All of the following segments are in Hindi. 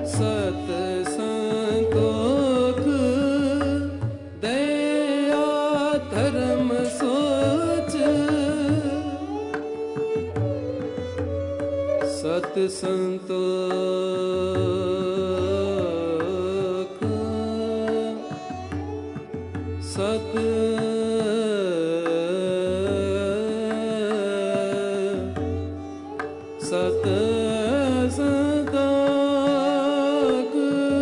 सत संतोख दया धर्म सोच सत संतोख सत सत संतोख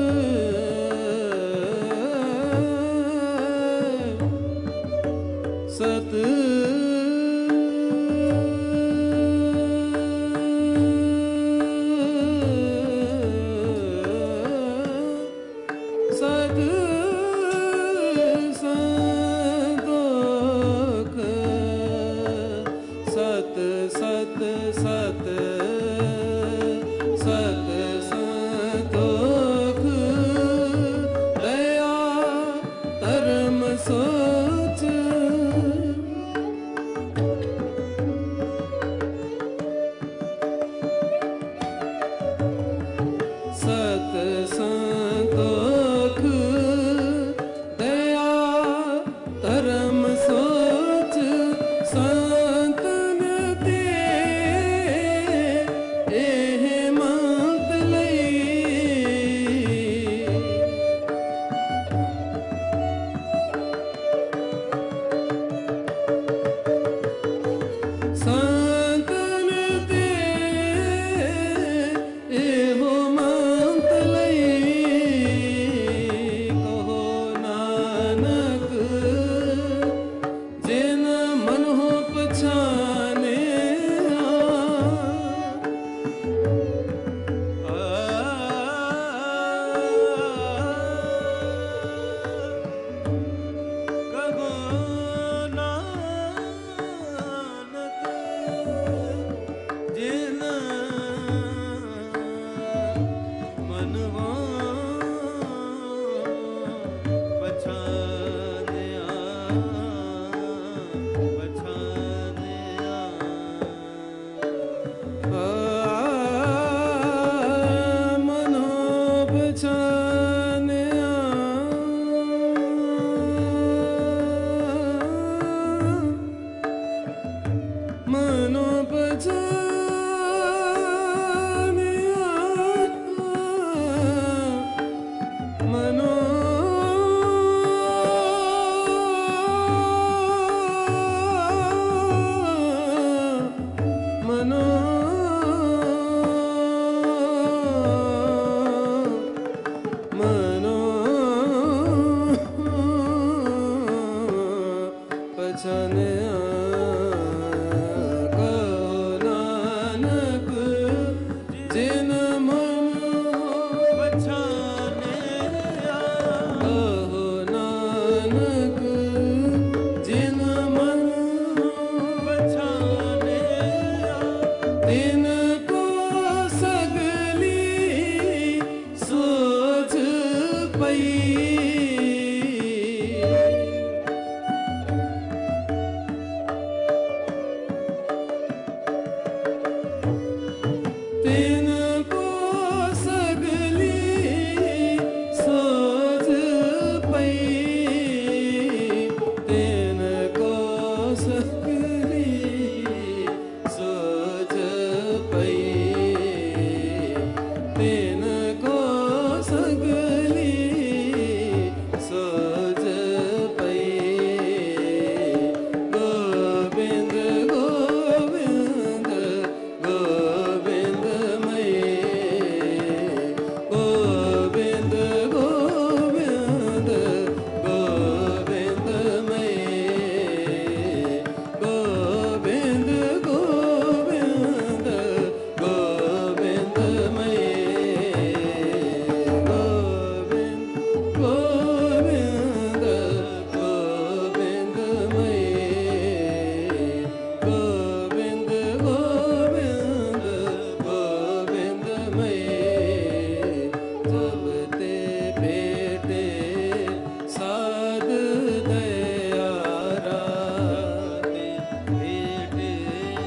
सत सत सत सत संतोख दया धर्म सोच सत संतोख दया धर्म सोच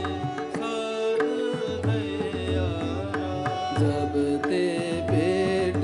जब ते भेट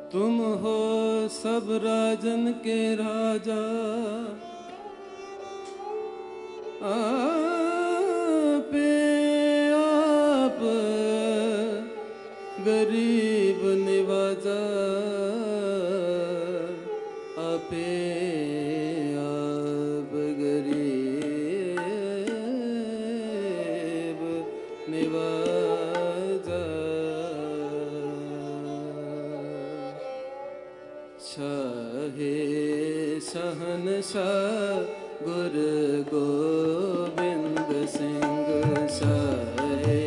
तुम हो सब राजन के राजा, आपे आप गरीब निवाजा, आपे आप गरीब निवाजा। शाहे शहनशाह गुरु गोविंद सिंह, शाहे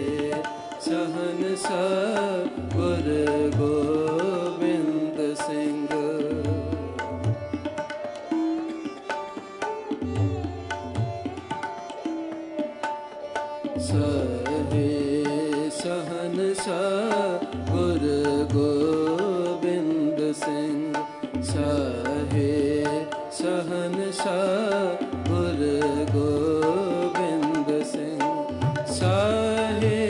शहनशाह गुरु गोविंद सिंह। शाहे शहनशाह गुरु गोविंद सिंह, शाहे शहनशाह गुरु गोविंद सिंह। शाहे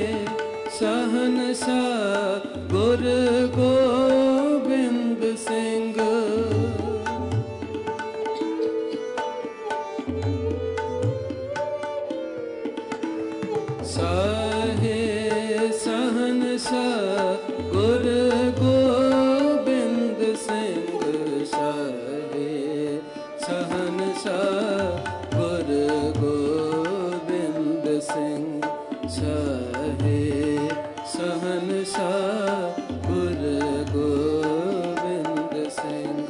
शहनशाह गुरु गोविंद सिंह। शाहे शहनशाह गुरु गोविंद सिंह, शाहे शहनशाह गुरु गोविंद सिंह, शाहे शहनशाह गुरु गोविंद सिंह।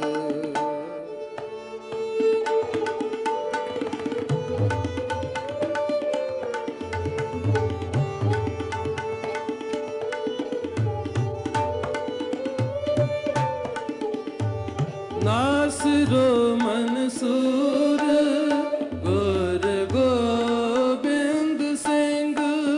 नासिरो मंसूर गुरु गोविंद सिंह,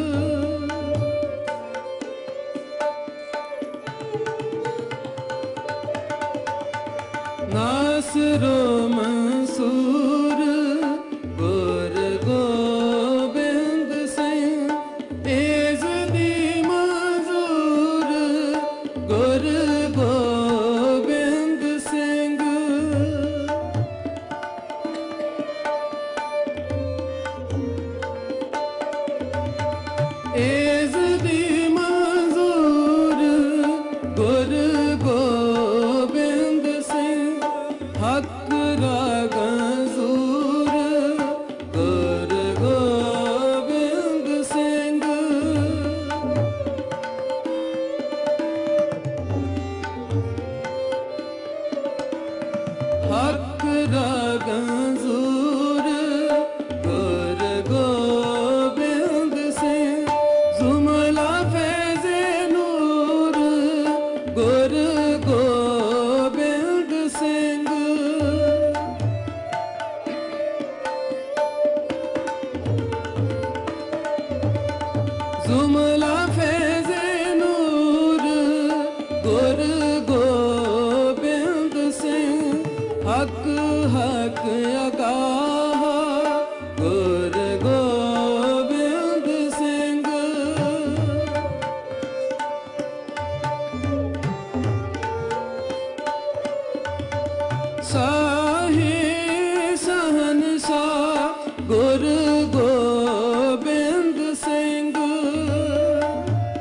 नासिरो मंसूर गुरु गोविंद सिंह। एज़दी मंजूर गुरु गोविंद सिंह। एज़दी मंजूर गुरु गोविंद सिंह। हक रागंजूर गुरु गोविंद सिंह। हक रागंजूर गुरु गोविंद सिंह। जुमला फैज़े नूर गुरु गोविंद सिंह। जुमला फैज़े नूर गुरु गोविंद सिंह। हक हक अगाह गुरु गोविंद सिंह। शाहे शहनशाह गुरु गोविंद सिंह।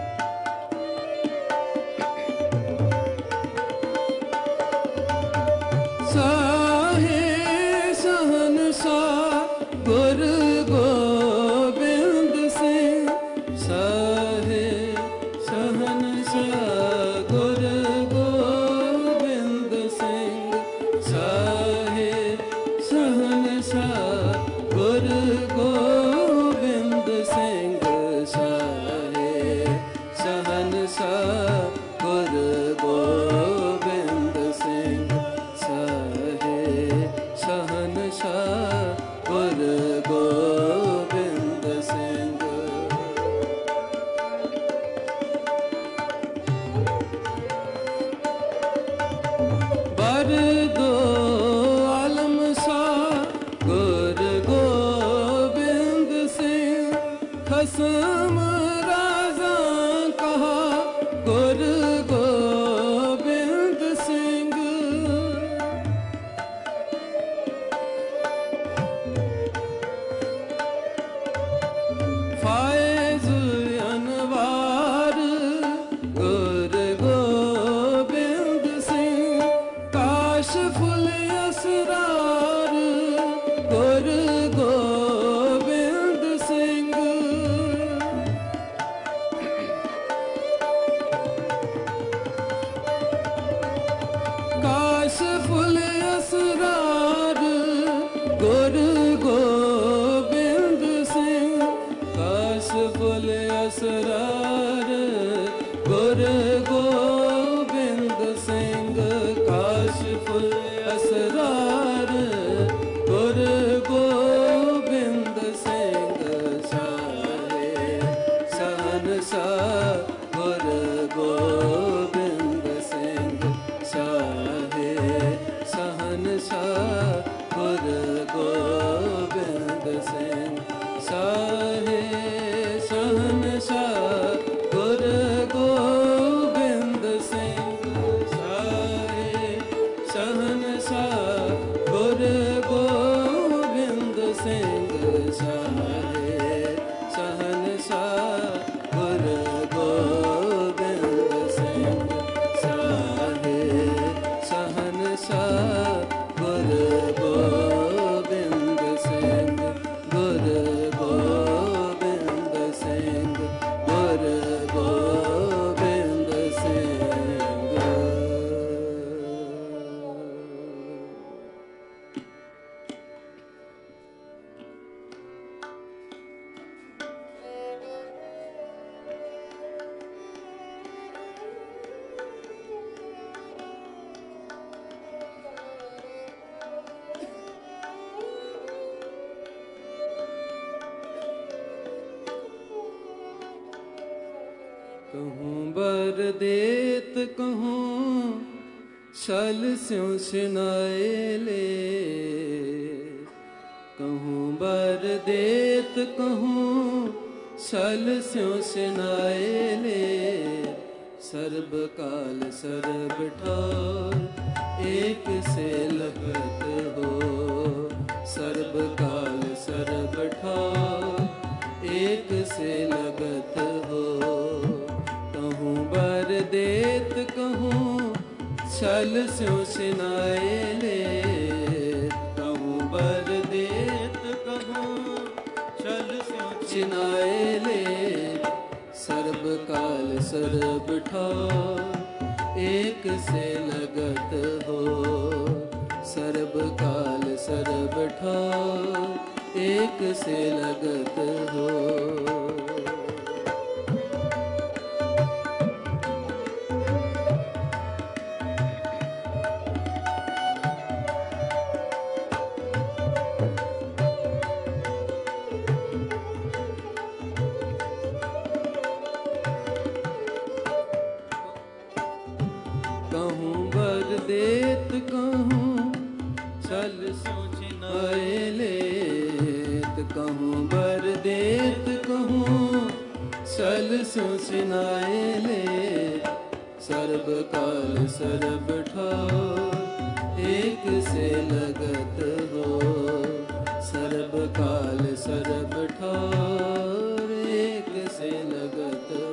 गुर गोबिंद सिंह काशफुल असरार गुर गोबिंद सिंह शाहे सहनशाह गुर गोबिंद सिंह शाहे सहनशाह गुर गोबिंद सिंह शाहे सहनशाह गुर गोबिंद सिंह शाहे सहनशाह गुर गोबिंद सिंह शाहे सहनशाह गुर गोबिंद सिंह शाहे सहनशाह गुर गोबिंद सिंह गुर गोबिंद सिंह गुर गोबिंद सिंह। कहूँ बर देत कहूँ छल स्यों सिनाए ले कहूँ बर देत कहूँ छल स्यों सिनाए ले सर्ब काल सर्ब ठार एक से लगत हो सर्ब काल सर्ब ठार एक से लगत हो कहूँ बर देत कहूँ छल स्यों सिनाए ले कहूँ बर देत कहूँ छल स्यों सिनाए ले सर्ब काल सर्ब ठार एक से लगत हो सर्ब काल सर्ब ठार एक से लगत हो। कहूँ बर देत कहूँ छल सोचनाए लेत कहूँ बर देत कहूँ छल सोचनाए ले सर्ब काल सर्ब ठार एक से लगत हो सर्ब काल सर्ब ठार एक से लगत हो।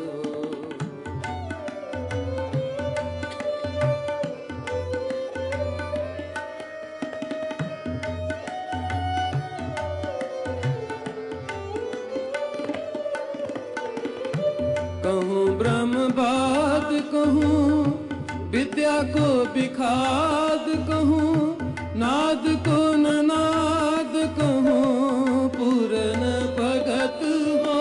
कहूँ ब्रह्मवाद कहूँ विद्या को विखाद कहूँ नाद को ननाद कहूँ पूरन भगत हो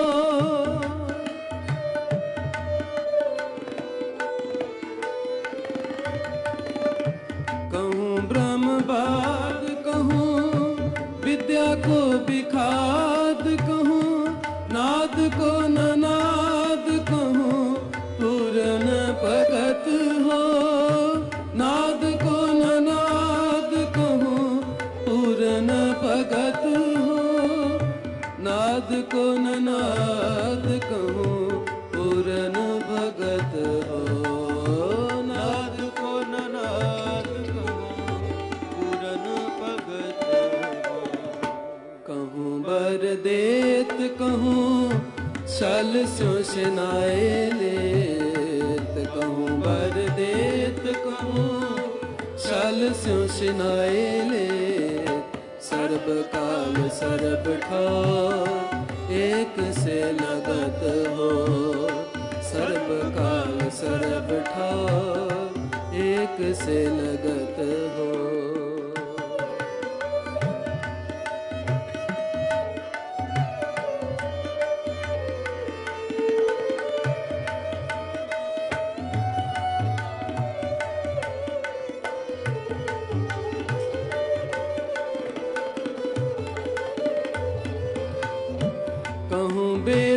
कहूँ ब्रह्मवाद कहूँ विद्या को विखाद कहूँ नाद को ननाद कहूँ पूरन भगत हो नाद को ननाद कहूँ पूरन भगत हो नाद को ननाद कहूँ पूरन भगत हो नाद को ननाद कहूँ पूरन भगत हो। कहूँ बर देत कहूँ छल स्यों सिनाए लेत कहूँ बर देत कहूँ छल स्यों सिनाए लेत सर्ब काल सर्ब ठार एक से लगत हो सर्ब काल सर्ब ठार एक से लगत हो।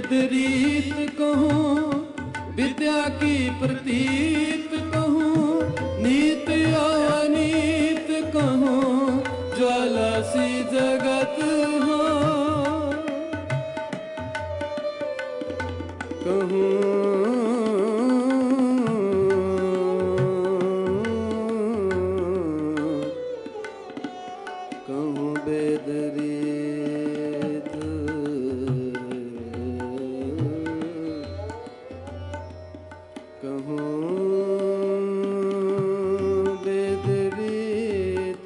वेद रीत कहूँ, विद्या की प्रतीत कहूँ, नीत अनीत कहूँ, ज्वाला सी जगत हो कहूँ। कहूँ वेद रीत, कहूँ वेद रीत,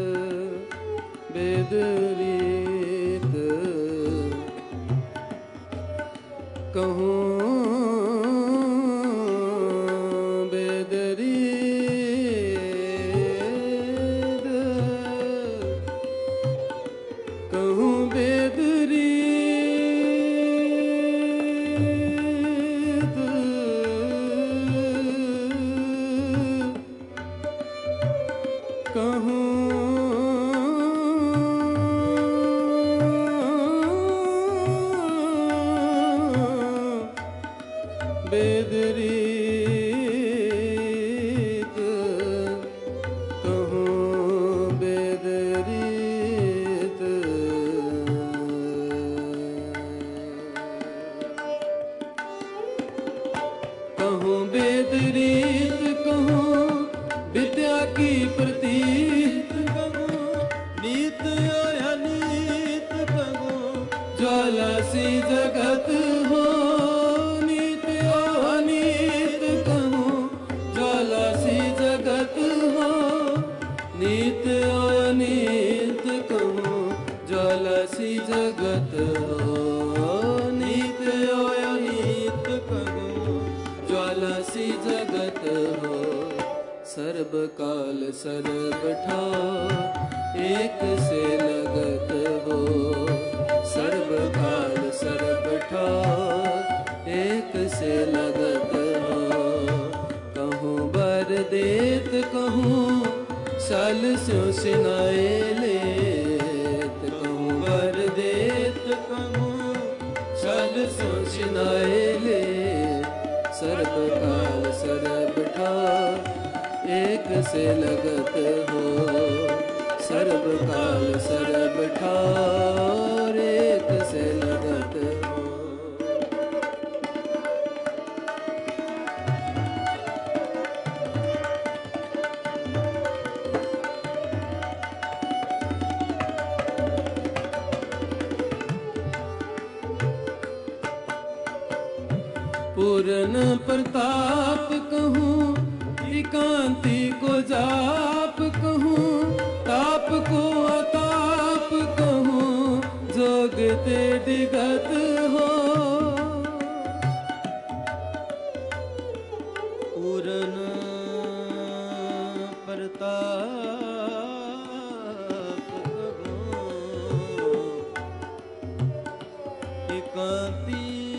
वेद रीत कहूँ वेद रीत, कहूँ वेद रीत, कहूँ वेद रीत, कहूँ वेद रीत। कहूँ वेद रीत कहूँ, विद्या की प्रतीत कहूँ, नीत अनीत कहूँ, ज्वाला सी जगत हो। नीत अनीत कहूँ, ज्वाला सी जगत हो। नीत अनीत कहूँ, ज्वाला सी जगत हो। नीत अनीत कहूँ, ज्वाला सी जगत हो। सर्ब काल सर्ब ठाव, एक से लगत हो। सर्ब काल सर्ब ठाव, एक से लगत हो। कहूँ बर देत कहूँ, सल स्यों सिनाए लेत। कहूँ बर देत कहूँ, सल स्यों सिनाए लेत। सर्ब काल सर्ब ठाव, एक से लगत हो। सर्ब काल सर्ब ठाव, एक से लगत हो। पूर्ण प्रताप कहूँ, एकांती को जाप कहूँ, ताप को अताप कहूँ, जोगते डिगत हो। पूर्ण प्रताप कहूँ, एकांती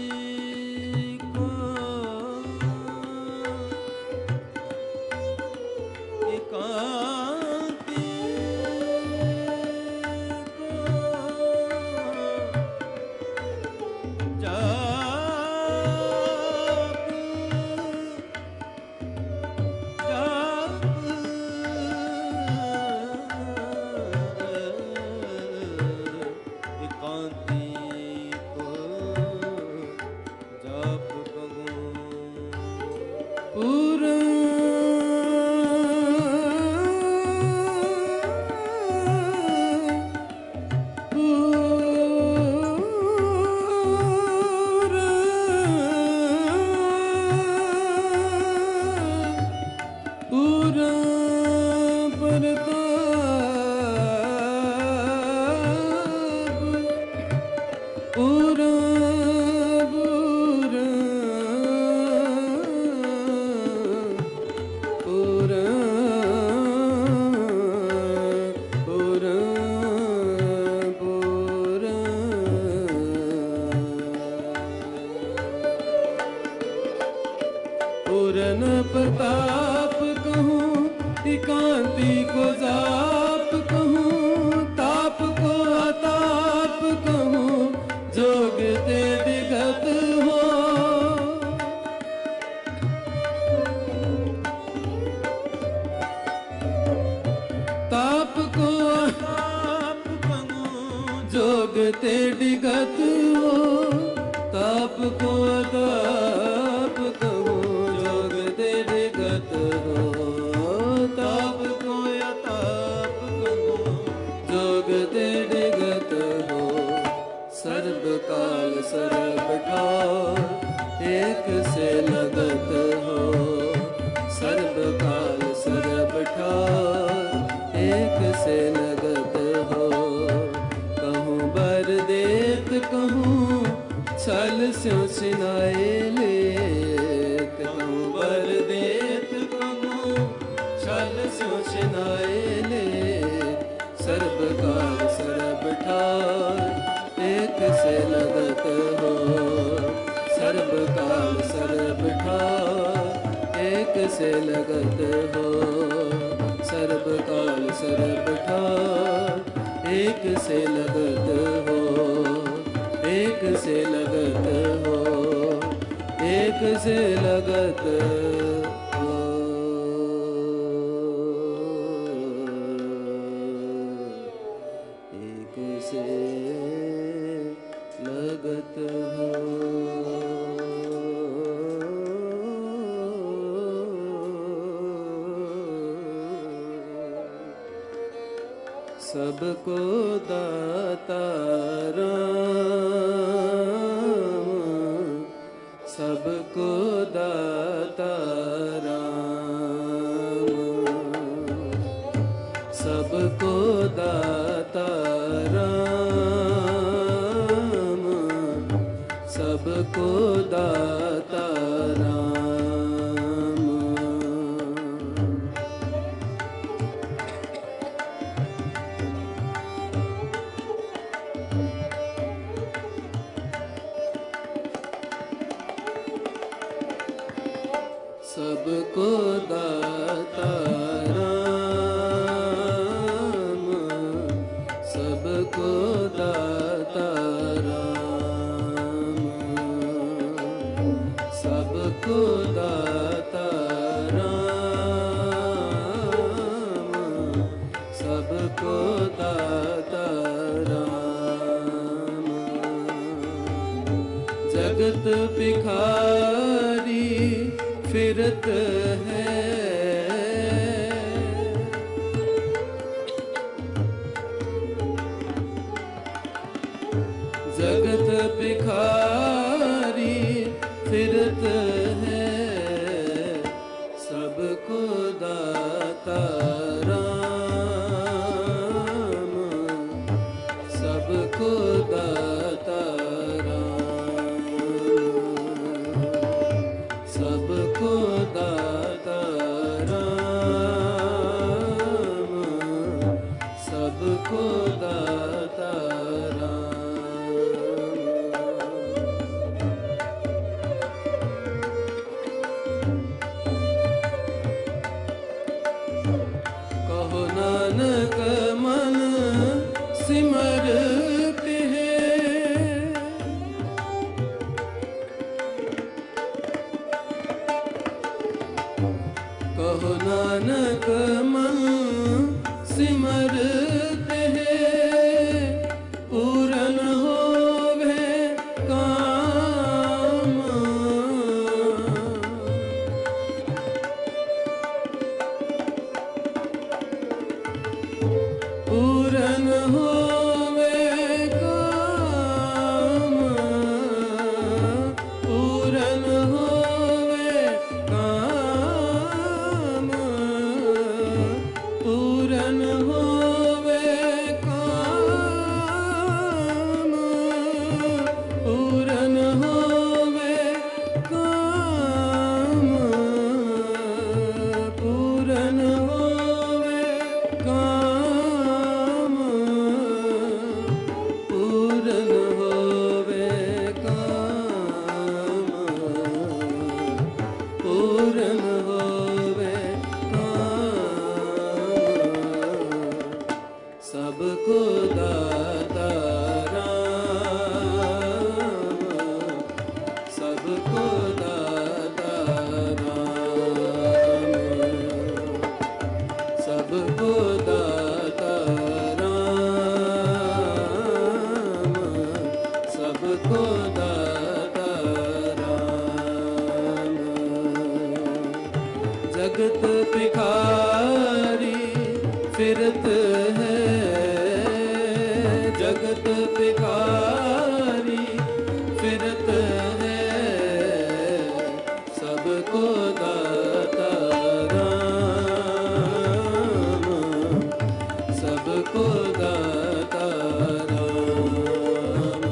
पूर्ण प्रताप कहूँ, एकांती को जाप कहूँ, ताप को अताप कहूँ, जोगते विगत तेरी गत हो, ताप को ताप कहो। जोग तेरी गत हो, ताप को ताप कहो। जोग तेरी गत हो, सर्ब काल सर्ब ठार एक से लगत हो। सर्ब काल सर्ब ठार एक से लगत हो। कहूँ बर देत कहूँ छल स्यों सिनाए लेत। कहूँ बर देत कहूँ छल स्यों सिनाए लेत। सर्ब काल सर्ब ठार एक से लगत हो। सर्ब काल सर्ब ठार एक से लगत हो। सर्ब काल सर्ब ठार एक से लगत हो। एक से लगत हो, एक से लगत हो। एक से लगत हो। सबको दाता राम, सबको दाता राम। सबको दाता राम, सबको दाता राम। सबको दाता राम, सबको दाता राम। सबको दाता राम, सबको दाता राम। जगत भिखारी फिरत है, जगत भिखारी फिरत है। सबको दाता राम, सबको दाता सबको दाता राम, सबको दाता राम। कहो नानक मन सिमरते हैं। कहो नानक मन सिमरते हैं। पूरन होवे काम, पूरन होवे काम, पूरन होवे काम। पूरन होवे काम, पूरन होवे काम। पूरन होवे काम, पूरन होवे काम। पूरन होवे सबको दाता राम, सबको दाता राम। सब सबको दाता राम, जगत भिखारी फिरत है, जगत भिखारी फिरत है, सबको दाता राम, सबको दाता राम,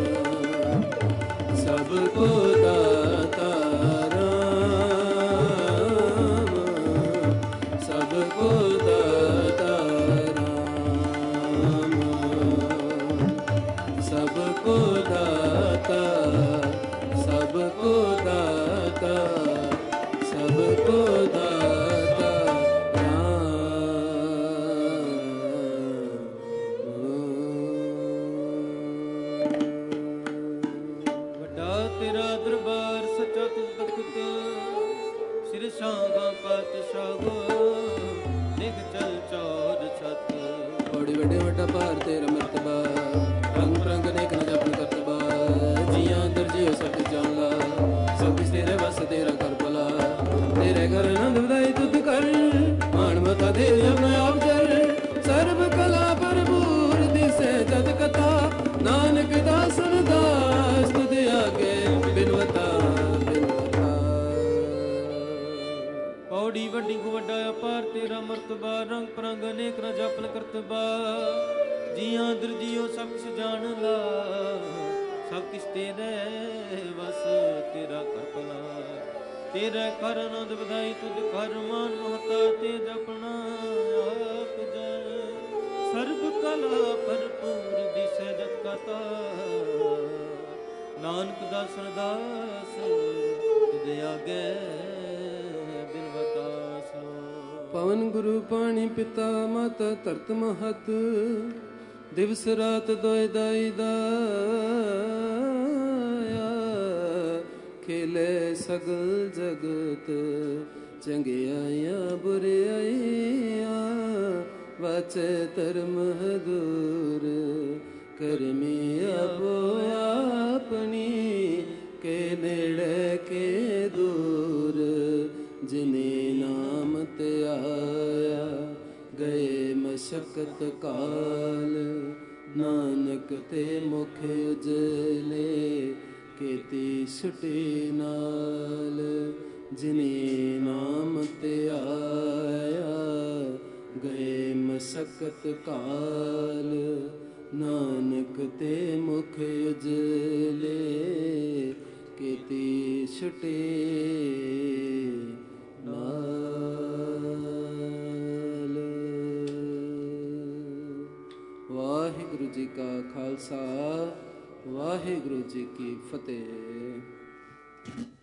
सबको दाता राम, सबको दाता राम, सबको दाता, सबको दाता, सबको दाता ਵੱਡਾ ਤੇਰਾ ਦਰਬਾਰ ਸੱਚਾ ਤੁਧ ਤਖਤ, ਸਿਰ ਸਾਂਗਾ ਪਾਤਸ਼ਾਹੋ ਨਿਗ ਚਲ ਚੌਰ ਛਤ। ਬੜੀ ਵੱਡੇ ਵੱਡਾ ਭਾਰ ਤੇਰਾ ਮਰਤਬਾ, ਰੰਗ ਰੰਗ ਨੇਕ ਨ ਜਪਨ ਕਰਤਬਾ, ਜੀਆਂ ਅੰਦਰ ਜੀਓ ਸਭ ਜਾਣ ਲਾ, ਸਭ ਕਿਛ ਤੇਰੇ ਵਸ ਤੇਰਾ ਕਰ ਭਲਾ, ਤੇਰੇ ਘਰ ਆਨੰਦ ਵਧਾਈ ਤੁਧ ਕਰ, ਮਾਣ ਮਤਾ ਦੇ ਜਪਨ ਆਪ ਜਰ, ਸਰਬ ਕਲਾ ਭਰਪੂਰ ਦਿਸੇ ਜਦ ਕਥਾ, ਨਾਨਕ ਦਾਸਨ ਦਾਸ ਤੁਧ ਆਗੇ ਬਿਨਵਤਾ ਬਿਨਵਤਾ। ਪੌੜੀ ਵੱਡੀ ਕੋ ਵੱਡਾ ਅਪਾਰ ਤੇਰਾ ਮਰਤਬਾ, ਰੰਗ ਪਰੰਗ ਅਨੇਕ ਨ ਜਪਨ ਕਰਤਬਾ, ਜੀਆਂ ਅੰਦਰ ਜੀਓ ਸਭ ਕਿਛ ਜਾਣ ਲਾ, ਸਭ ਕਿਛ ਤੇਰੇ ਵਸ ਤੇਰਾ ਕਰ ਭਲਾ, ਤੇਰਾ ਕਰ ਆਨੰਦ ਵਧਾਈ ਤੁਧ ਕਰ, ਮਾਨ ਮਹਤਾ ਤੇ ਜਪਣਾ ਆਪ ਜੈ, ਸਰਬ ਕਲਾ ਭਰਪੂਰ ਦਿਸੈ ਜਤ ਕਥਾ, ਨਾਨਕ ਦਾਸਨ ਦਾਸ ਤੁਧ ਆਗੇ ਬਿਨਵਤਾ ਸੋ। ਪਵਨ ਗੁਰੂ ਪਾਣੀ ਪਿਤਾ ਮਾਤਾ ਧਰਤ ਮਹਤ, ਦਿਵਸ ਰਾਤ ਦੋਇ ਦਾਈ ਦਾਇਆ, ਖੇਲੇ ਸਗਲ ਜਗਤ ਚੰਗਿਆਈਆਂ ਬੁਰਿਆਈਆਂ, ਵਾਚੇ ਧਰਮ ਹਦੂਰ ਕਰਮੀ ਆਪੋ ਆਪਣੀ, ਕੇ ਨੇੜੇ ਕੇ ਦੂਰ, ਜਿਨੇ ਨਾਮ ਤੇ ਆਇਆ ਗਏ ਮਸ਼ਕਤ ਕਾਲ, ਨਾਨਕ ਤੇ ਮੁਖ ਉਜਲੇ ਕੀਤੀ ਛੁਟੀ ਨਾਲ, ਜਿਨੇ ਨਾਮ ਤੇ ਆਇਆ ਗਏ ਮਸ਼ਕਤ ਕਾਲ, ਨਾਨਕ ਤੇ ਮੁਖ ਉਜਲੇ ਕੀਤੀ ਛੁਟੀ ਨਾਲ। ਵਾਹਿਗੁਰੂ ਜੀ ਕਾ ਖਾਲਸਾ, ਵਾਹਿਗੁਰੂ ਜੀ ਕੀ ਫਤਿਹ।